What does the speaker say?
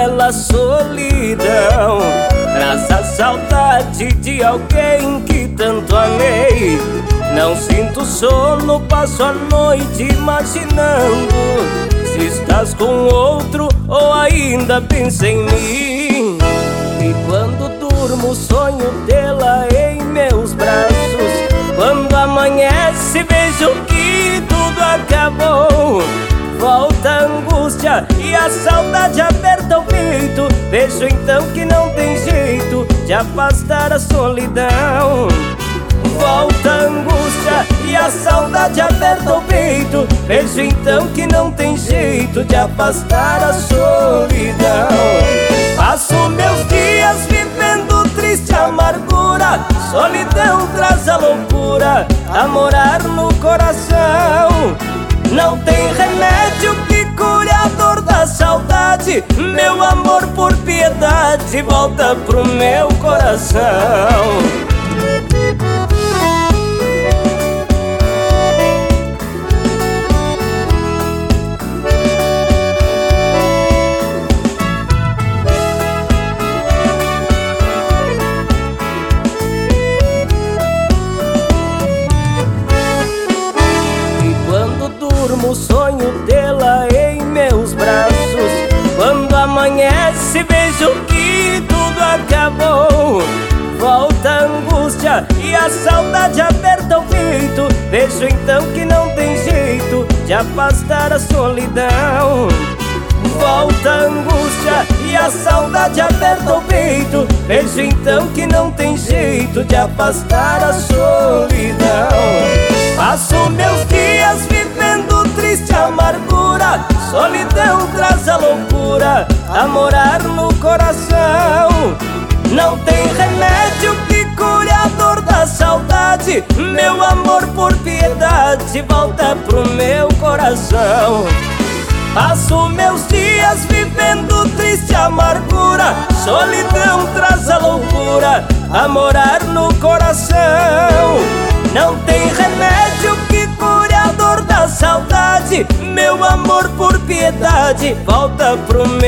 bela solidão. Traz a saudade de alguém que tanto amei. Não sinto sono, passo a noite imaginando se estás com outro ou ainda pensa em mim. E quando durmo sonho tê-la em meus braços. Quando amanhece vejo que tudo acabou. Volta a angústia e a saudade aperta o peito. Vejo então que não tem jeito de afastar a solidão. Volta a angústia e a saudade aperta o peito. Vejo então que não tem jeito de afastar a solidão. Passo meus dias vivendo triste amargura. Solidão traz a loucura a morar no coração. Não tem remédio que cure a dor da saudade. Meu amor, por piedade, volta pro meu coração. Durmo, sonho tê-la em meus braços. Quando amanhece vejo que tudo acabou. Volta a angústia e a saudade aperta o peito. Vejo então que não tem jeito de afastar a solidão. Volta a angústia e a saudade aperta o peito. Vejo então que não tem jeito de afastar a solidão. Passo meus dias vivendo triste amargura. Solidão traz a loucura a morar no coração. Não tem remédio que cure a dor da saudade. Meu amor, por piedade, volta pro meu coração. Passo meus dias vivendo triste amargura. Solidão traz a loucura a morar no coração. Não tem remédio que cure a dor da saudade. Meu amor, por piedade, volta pro meu